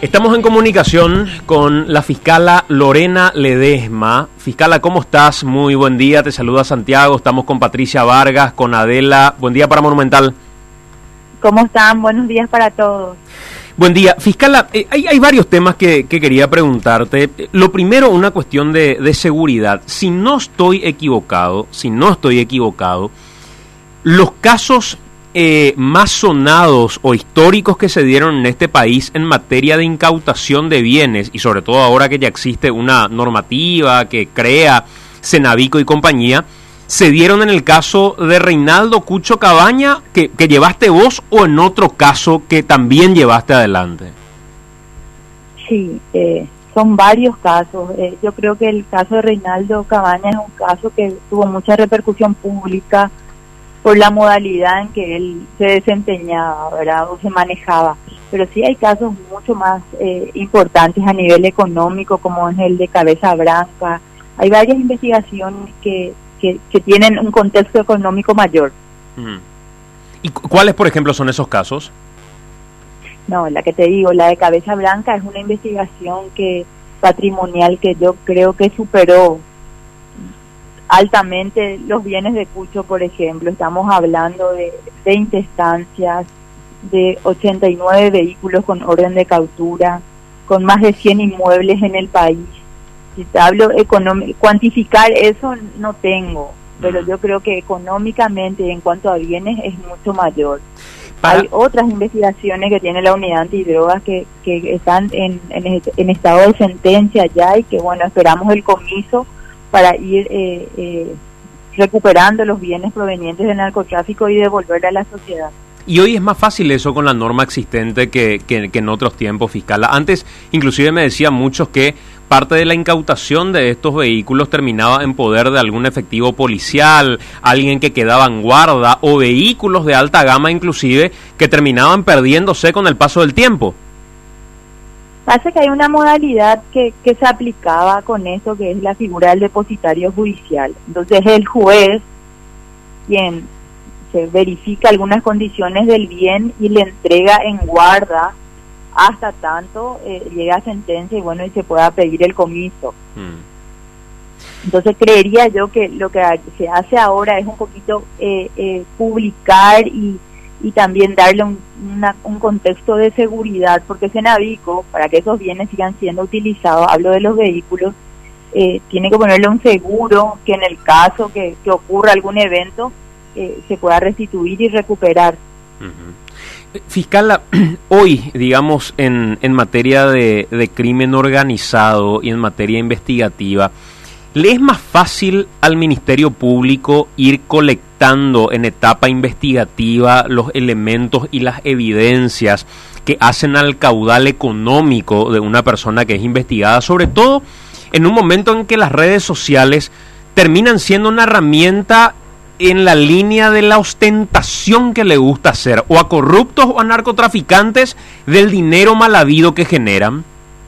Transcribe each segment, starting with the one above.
Estamos en comunicación con la fiscala Lorena Ledesma. Fiscala, ¿cómo estás? Muy buen día, te saluda Santiago, estamos con Patricia Vargas, con Adela. Buen día para Monumental. ¿Cómo están? Buenos días para todos. Buen día. Fiscala, hay varios temas que quería preguntarte. Lo primero, una cuestión de seguridad. Si no estoy equivocado, los casos más sonados o históricos que se dieron en este país en materia de incautación de bienes, y sobre todo ahora que ya existe una normativa que crea Cenavico y compañía, se dieron en el caso de Reinaldo Cucho Cabaña, que llevaste vos, o en otro caso que también llevaste adelante. Sí, son varios casos. Yo creo que el caso de Reinaldo Cabaña es un caso que tuvo mucha repercusión pública por la modalidad en que él se desempeñaba, ¿verdad? O se manejaba. Pero sí hay casos mucho más importantes a nivel económico, como es el de Cabeza Branca. Hay varias investigaciones que tienen un contexto económico mayor. ¿Y cuáles, por ejemplo, son esos casos? No, la que te digo, la de Cabeza Branca es una investigación patrimonial que yo creo que superó altamente los bienes de Cucho, por ejemplo. Estamos hablando de 20 estancias, de 89 vehículos con orden de captura, con más de 100 inmuebles en el país. Si te hablo cuantificar eso no tengo, pero yo creo que económicamente en cuanto a bienes es mucho mayor. Hay otras investigaciones que tiene la unidad antidrogas que están en estado de sentencia ya, y que bueno, esperamos el comiso para ir recuperando los bienes provenientes del narcotráfico y devolverle a la sociedad. Y hoy es más fácil eso con la norma existente que en otros tiempos, fiscal. Antes, inclusive me decían muchos que parte de la incautación de estos vehículos terminaba en poder de algún efectivo policial, alguien que quedaba en guarda, o vehículos de alta gama inclusive que terminaban perdiéndose con el paso del tiempo. Pasa que hay una modalidad que se aplicaba con eso, que es la figura del depositario judicial. Entonces el juez, quien se verifica algunas condiciones del bien y le entrega en guarda hasta tanto llega a sentencia y bueno, y se pueda pedir el comiso. Entonces creería yo que lo que se hace ahora es un poquito publicar y también darle un contexto de seguridad, porque Cenavico, para que esos bienes sigan siendo utilizados, hablo de los vehículos, tiene que ponerle un seguro que en el caso que ocurra algún evento se pueda restituir y recuperar. Fiscal, hoy, digamos, en materia de crimen organizado y en materia investigativa, ¿le es más fácil al Ministerio Público ir colectando en etapa investigativa los elementos y las evidencias que hacen al caudal económico de una persona que es investigada, sobre todo en un momento en que las redes sociales terminan siendo una herramienta en la línea de la ostentación que le gusta hacer, o a corruptos o a narcotraficantes, del dinero mal habido que generan?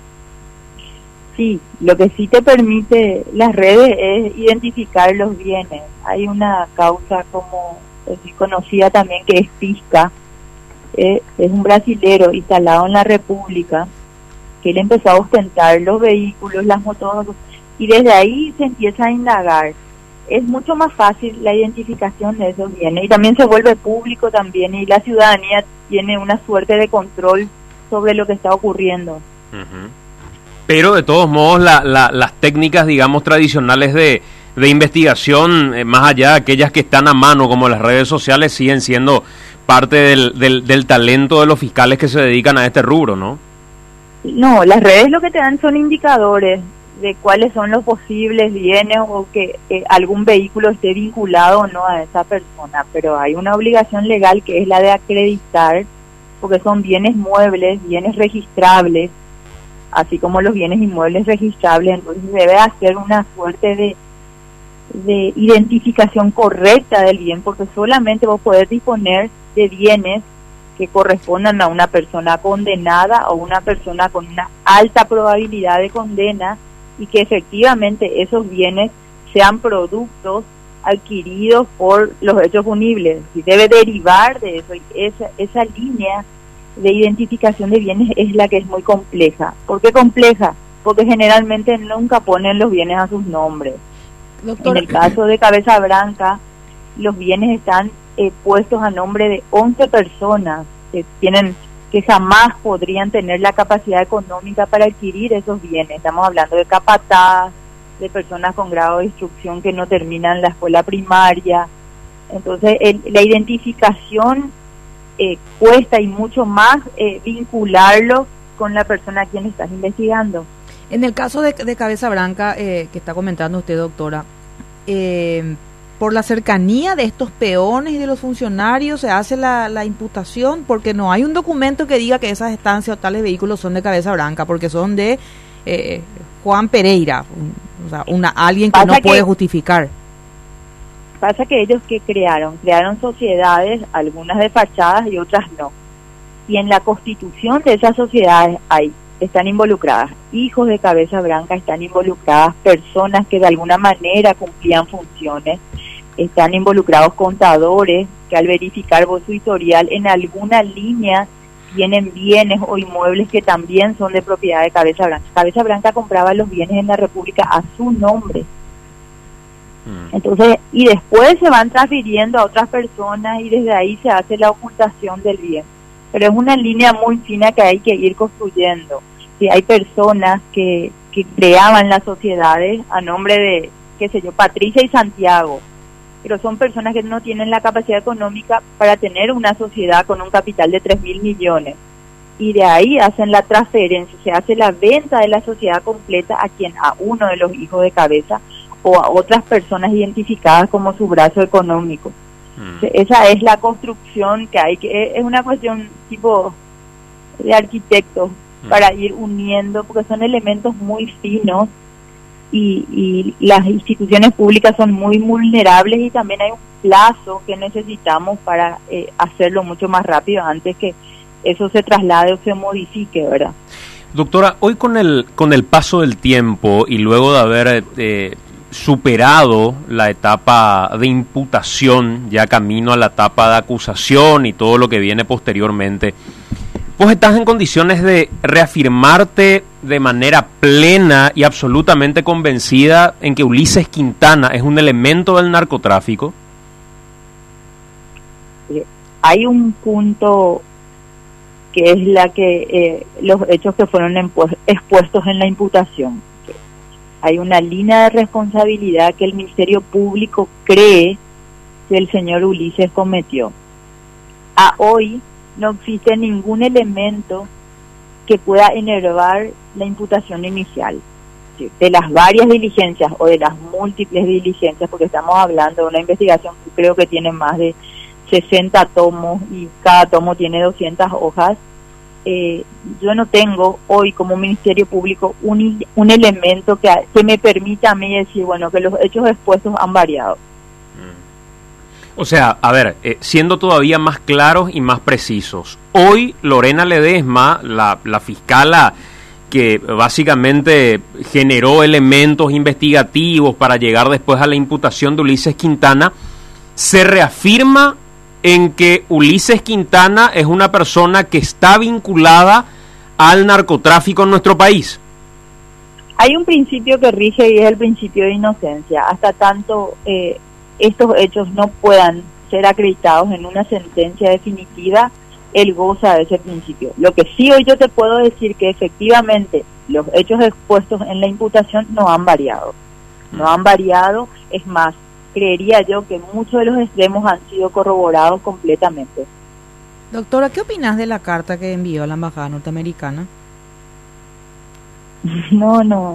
Sí, lo que sí te permite las redes es identificar los bienes. Hay una causa como conocida también, que es Pisca, es un brasilero instalado en la República, que él empezó a ostentar los vehículos, las motos, y desde ahí se empieza a indagar. Es mucho más fácil la identificación de esos bienes, y también se vuelve público también, y la ciudadanía tiene una suerte de control sobre lo que está ocurriendo. Pero de todos modos las técnicas, digamos, tradicionales de investigación, más allá de aquellas que están a mano como las redes sociales, siguen siendo parte del talento de los fiscales que se dedican a este rubro, ¿no? No, las redes lo que te dan son indicadores de cuáles son los posibles bienes, o que algún vehículo esté vinculado o no a esa persona, pero hay una obligación legal que es la de acreditar, porque son bienes muebles, bienes registrables, así como los bienes inmuebles registrables. Entonces debe hacer una suerte de identificación correcta del bien, porque solamente vos podés disponer de bienes que correspondan a una persona condenada o una persona con una alta probabilidad de condena, y que efectivamente esos bienes sean productos adquiridos por los hechos punibles. Y debe derivar de eso, y esa línea de identificación de bienes es la que es muy compleja. ¿Por qué compleja? Porque generalmente nunca ponen los bienes a sus nombres. Doctora, en el caso de Cabeza Branca, los bienes están puestos a nombre de 11 personas que jamás podrían tener la capacidad económica para adquirir esos bienes. Estamos hablando de capataz, de personas con grado de instrucción que no terminan la escuela primaria. Entonces, la identificación cuesta, y mucho más vincularlo con la persona a quien estás investigando. en el caso de Cabeza Branca, que está comentando usted, doctora, por la cercanía de estos peones y de los funcionarios se hace la imputación, porque no hay un documento que diga que esas estancias o tales vehículos son de Cabeza Branca, porque son de Juan Pereira, o sea, alguien que no puede justificar. Pasa que ellos que crearon sociedades, algunas de fachadas y otras no. Y en la constitución de esas sociedades están involucradas hijos de Cabeza Branca, están involucradas personas que de alguna manera cumplían funciones, están involucrados contadores que al verificar su historial en alguna línea tienen bienes o inmuebles que también son de propiedad de Cabeza Branca. Cabeza Branca compraba los bienes en la República a su nombre. Entonces, y después se van transfiriendo a otras personas y desde ahí se hace la ocultación del bien. Pero es una línea muy fina que hay que ir construyendo. Si hay personas que creaban las sociedades a nombre de, qué sé yo, Patricia y Santiago, pero son personas que no tienen la capacidad económica para tener una sociedad con un capital de 3.000 millones. Y de ahí hacen la transferencia, se hace la venta de la sociedad completa a uno de los hijos de Cabeza o a otras personas identificadas como su brazo económico. Esa es la construcción que hay, que es una cuestión tipo de arquitectos para ir uniendo, porque son elementos muy finos y las instituciones públicas son muy vulnerables y también hay un plazo que necesitamos para hacerlo mucho más rápido antes que eso se traslade o se modifique, ¿verdad? Doctora, hoy con el paso del tiempo y luego de haber superado la etapa de imputación, ya camino a la etapa de acusación y todo lo que viene posteriormente, ¿vos estás en condiciones de reafirmarte de manera plena y absolutamente convencida en que Ulises Quintana es un elemento del narcotráfico? Hay un punto que es los hechos que fueron expuestos en la imputación. Hay una línea de responsabilidad que el Ministerio Público cree que el señor Ulises cometió. A hoy no existe ningún elemento que pueda enervar la imputación inicial. De las varias diligencias o de las múltiples diligencias, porque estamos hablando de una investigación que creo que tiene más de 60 tomos y cada tomo tiene 200 hojas, yo no tengo hoy como Ministerio Público un elemento que me permita a mí decir, bueno, que los hechos expuestos han variado. O sea, a ver, siendo todavía más claros y más precisos, hoy Lorena Ledesma, la fiscala que básicamente generó elementos investigativos para llegar después a la imputación de Ulises Quintana, se reafirma en que Ulises Quintana es una persona que está vinculada al narcotráfico en nuestro país. Hay un principio que rige y es el principio de inocencia. Hasta tanto estos hechos no puedan ser acreditados en una sentencia definitiva, él goza de ese principio. Lo que sí hoy yo te puedo decir que efectivamente los hechos expuestos en la imputación no han variado. No han variado, es más, creería yo que muchos de los extremos han sido corroborados completamente. Doctora, ¿qué opinas de la carta que envió a la embajada norteamericana? No.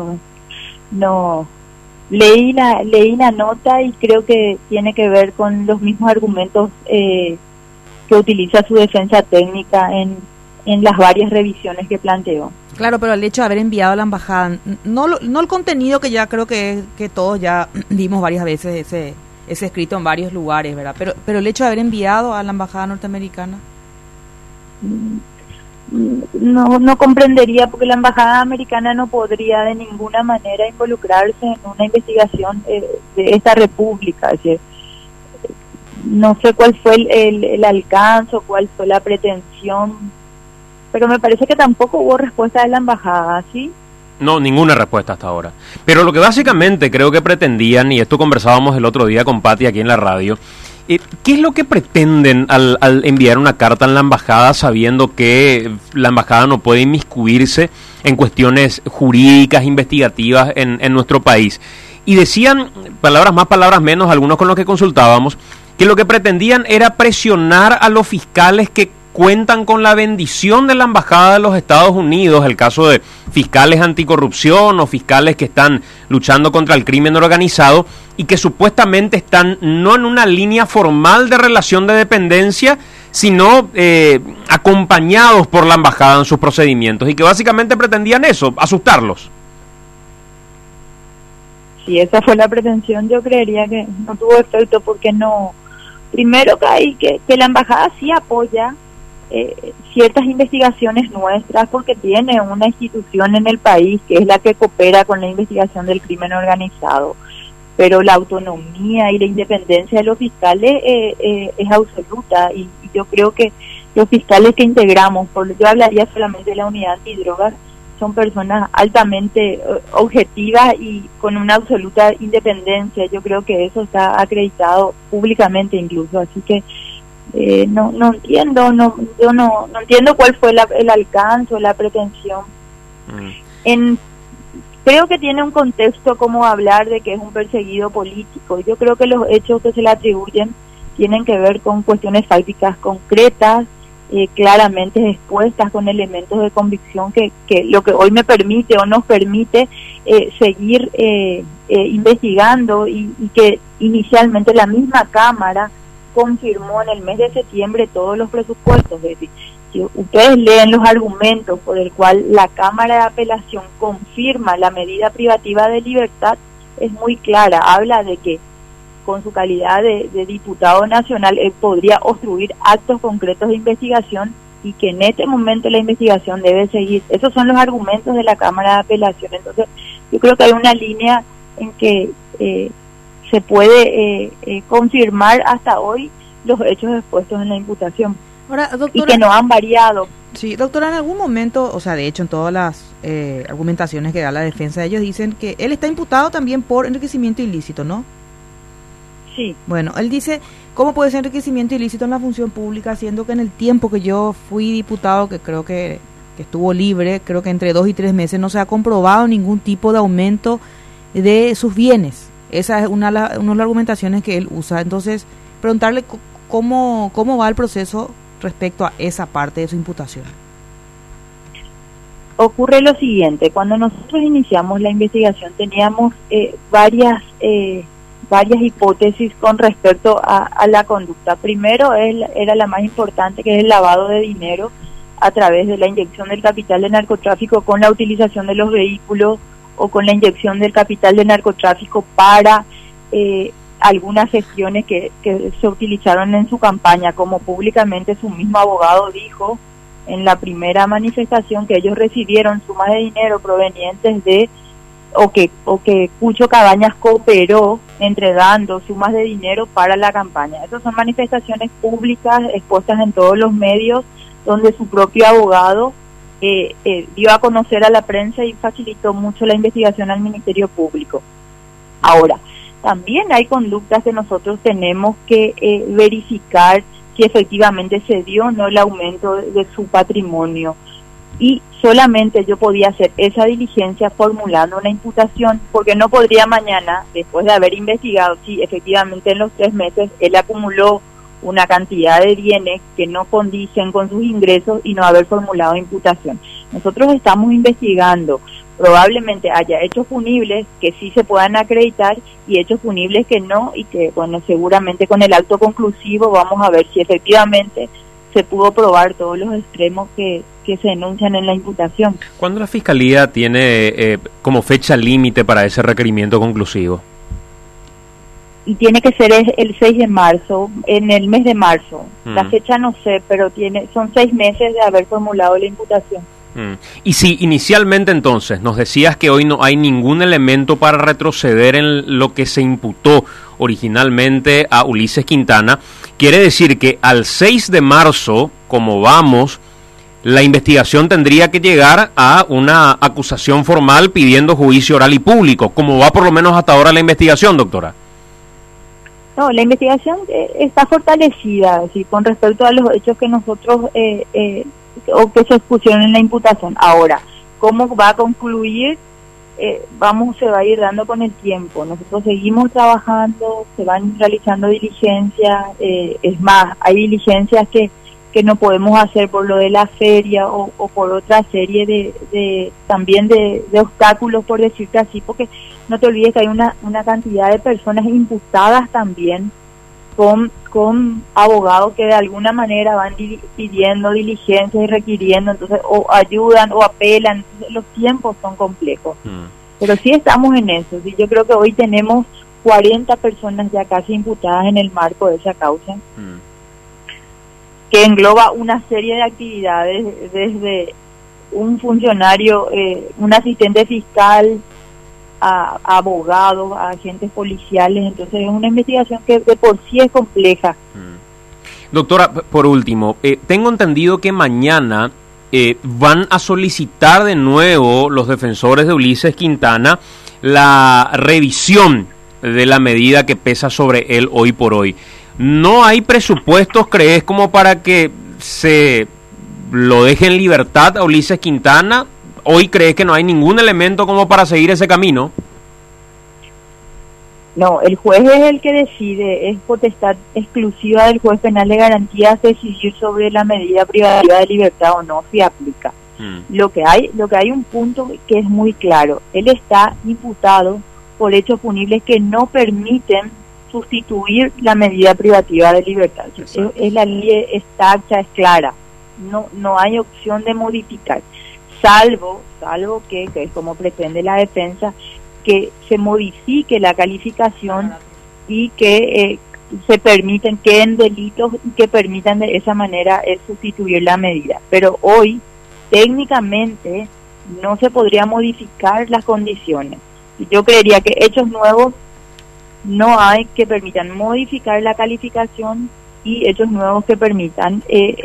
Leí la nota y creo que tiene que ver con los mismos argumentos que utiliza su defensa técnica en las varias revisiones que planteó. Claro, pero el hecho de haber enviado a la embajada, no el contenido que ya creo que todos ya vimos varias veces ese escrito en varios lugares, ¿verdad? Pero el hecho de haber enviado a la embajada norteamericana. No comprendería, porque la embajada americana no podría de ninguna manera involucrarse en una investigación de esta república. Es decir, no sé cuál fue el alcance, cuál fue la pretensión, pero me parece que tampoco hubo respuesta de la embajada, ¿sí? No, ninguna respuesta hasta ahora. Pero lo que básicamente creo que pretendían, y esto conversábamos el otro día con Pati aquí en la radio, ¿qué es lo que pretenden al enviar una carta en la embajada sabiendo que la embajada no puede inmiscuirse en cuestiones jurídicas, investigativas en nuestro país? Y decían, palabras más, palabras menos, algunos con los que consultábamos, que lo que pretendían era presionar a los fiscales que cuentan con la bendición de la Embajada de los Estados Unidos, el caso de fiscales anticorrupción o fiscales que están luchando contra el crimen organizado y que supuestamente están no en una línea formal de relación de dependencia, sino acompañados por la Embajada en sus procedimientos y que básicamente pretendían eso, asustarlos. Si esa fue la pretensión, yo creería que no tuvo efecto porque no... Primero que la embajada sí apoya ciertas investigaciones nuestras porque tiene una institución en el país que es la que coopera con la investigación del crimen organizado, pero la autonomía y la independencia de los fiscales es absoluta y yo creo que los fiscales que integramos, yo hablaría solamente de la unidad antidrogas, son personas altamente objetivas y con una absoluta independencia. Yo creo que eso está acreditado públicamente incluso, así que no entiendo, yo no entiendo cuál fue el alcance o la pretensión. Creo que tiene un contexto como hablar de que es un perseguido político. Yo creo que los hechos que se le atribuyen tienen que ver con cuestiones fácticas concretas, claramente expuestas con elementos de convicción que lo que hoy me permite o nos permite seguir investigando y que inicialmente la misma Cámara confirmó en el mes de septiembre todos los presupuestos. Es decir, si ustedes leen los argumentos por el cual la Cámara de Apelación confirma la medida privativa de libertad, es muy clara, habla de que con su calidad de diputado nacional, él podría obstruir actos concretos de investigación y que en este momento la investigación debe seguir. Esos son los argumentos de la Cámara de Apelación. Entonces, yo creo que hay una línea en que se puede confirmar hasta hoy los hechos expuestos en la imputación. Ahora, doctora, y que no han variado. Sí, doctora, en algún momento, o sea, de hecho en todas las argumentaciones que da la defensa, ellos dicen que él está imputado también por enriquecimiento ilícito, ¿no? Sí. Bueno, él dice, ¿cómo puede ser enriquecimiento ilícito en la función pública, siendo que en el tiempo que yo fui diputado, que creo que estuvo libre, creo que entre 2 y 3 meses, no se ha comprobado ningún tipo de aumento de sus bienes? Esa es una de las argumentaciones que él usa. Entonces, preguntarle cómo va el proceso respecto a esa parte de su imputación. Ocurre lo siguiente, cuando nosotros iniciamos la investigación teníamos varias hipótesis con respecto a la conducta. Primero era la más importante, que es el lavado de dinero a través de la inyección del capital de narcotráfico con la utilización de los vehículos o con la inyección del capital de narcotráfico para algunas gestiones que se utilizaron en su campaña, como públicamente su mismo abogado dijo en la primera manifestación, que ellos recibieron sumas de dinero provenientes de o que Cucho Cabañas cooperó entregando sumas de dinero para la campaña. Esas son manifestaciones públicas expuestas en todos los medios, donde su propio abogado dio a conocer a la prensa y facilitó mucho la investigación al Ministerio Público. Ahora, también hay conductas que nosotros tenemos que verificar si efectivamente se dio o no el aumento de su patrimonio. Y solamente yo podía hacer esa diligencia formulando una imputación, porque no podría mañana, después de haber investigado si efectivamente en los 3 meses él acumuló una cantidad de bienes que no condicen con sus ingresos y no haber formulado imputación. Nosotros estamos investigando, probablemente haya hechos punibles que sí se puedan acreditar y hechos punibles que no, y que, bueno, seguramente con el acto conclusivo vamos a ver si efectivamente se pudo probar todos los extremos que se denuncian en la imputación. ¿Cuándo la Fiscalía tiene como fecha límite para ese requerimiento conclusivo? Y tiene que ser el 6 de marzo, en el mes de marzo. La fecha no sé, pero son 6 meses de haber formulado la imputación. Y si inicialmente entonces nos decías que hoy no hay ningún elemento para retroceder en lo que se imputó originalmente a Ulises Quintana, quiere decir que al 6 de marzo, como vamos, la investigación tendría que llegar a una acusación formal pidiendo juicio oral y público, como va por lo menos hasta ahora la investigación, doctora. No, la investigación está fortalecida, ¿sí?, con respecto a los hechos que nosotros o que se expusieron en la imputación. Ahora, ¿cómo va a concluir? Se va a ir dando con el tiempo. Nosotros seguimos trabajando, se van realizando diligencias, es más, hay diligencias que no podemos hacer por lo de la feria o por otra serie de obstáculos, por decirte así, porque no te olvides que hay una cantidad de personas imputadas también con abogados que de alguna manera van pidiendo diligencias y requiriendo, entonces o ayudan o apelan, entonces los tiempos son complejos. Pero sí estamos en eso, ¿sí? Yo creo que hoy tenemos 40 personas ya casi imputadas en el marco de esa causa, que engloba una serie de actividades, desde un funcionario, un asistente fiscal, a abogados, a agentes policiales. Entonces es una investigación que de por sí es compleja. Doctora, por último, tengo entendido que mañana van a solicitar de nuevo los defensores de Ulises Quintana la revisión de la medida que pesa sobre él hoy por hoy. ¿No hay presupuestos, crees, como para que se lo deje en libertad a Ulises Quintana? ¿Hoy crees que no hay ningún elemento como para seguir ese camino? No, el juez es el que decide, es potestad exclusiva del juez penal de garantías decidir sobre la medida privativa de libertad o no, si aplica. Lo que hay un punto que es muy claro: él está imputado por hechos punibles que no permiten sustituir la medida privativa de libertad. Es la ley, está hecha, es clara, no hay opción de modificar, salvo que es como pretende la defensa, que se modifique la calificación y que queden delitos y que permitan de esa manera sustituir la medida. Pero hoy técnicamente no se podría modificar las condiciones. Yo creería que hechos nuevos no hay que permitan modificar la calificación, y hechos nuevos que permitan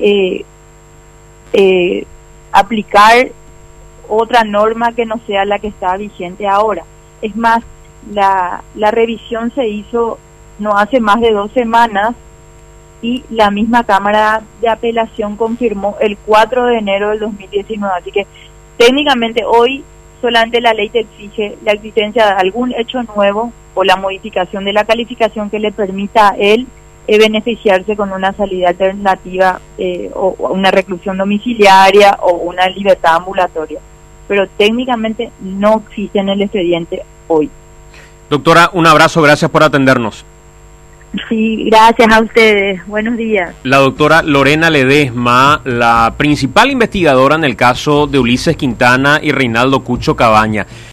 aplicar otra norma que no sea la que está vigente ahora. Es más, la revisión se hizo no hace más de 2 semanas y la misma Cámara de Apelación confirmó el 4 de enero del 2019. Así que técnicamente hoy solamente la ley te exige la existencia de algún hecho nuevo o la modificación de la calificación que le permita a él beneficiarse con una salida alternativa, o una reclusión domiciliaria o una libertad ambulatoria. Pero técnicamente no existe en el expediente hoy. Doctora, un abrazo, gracias por atendernos. Sí, gracias a ustedes. Buenos días. La doctora Lorena Ledesma, la principal investigadora en el caso de Ulises Quintana y Reinaldo Cucho Cabaña.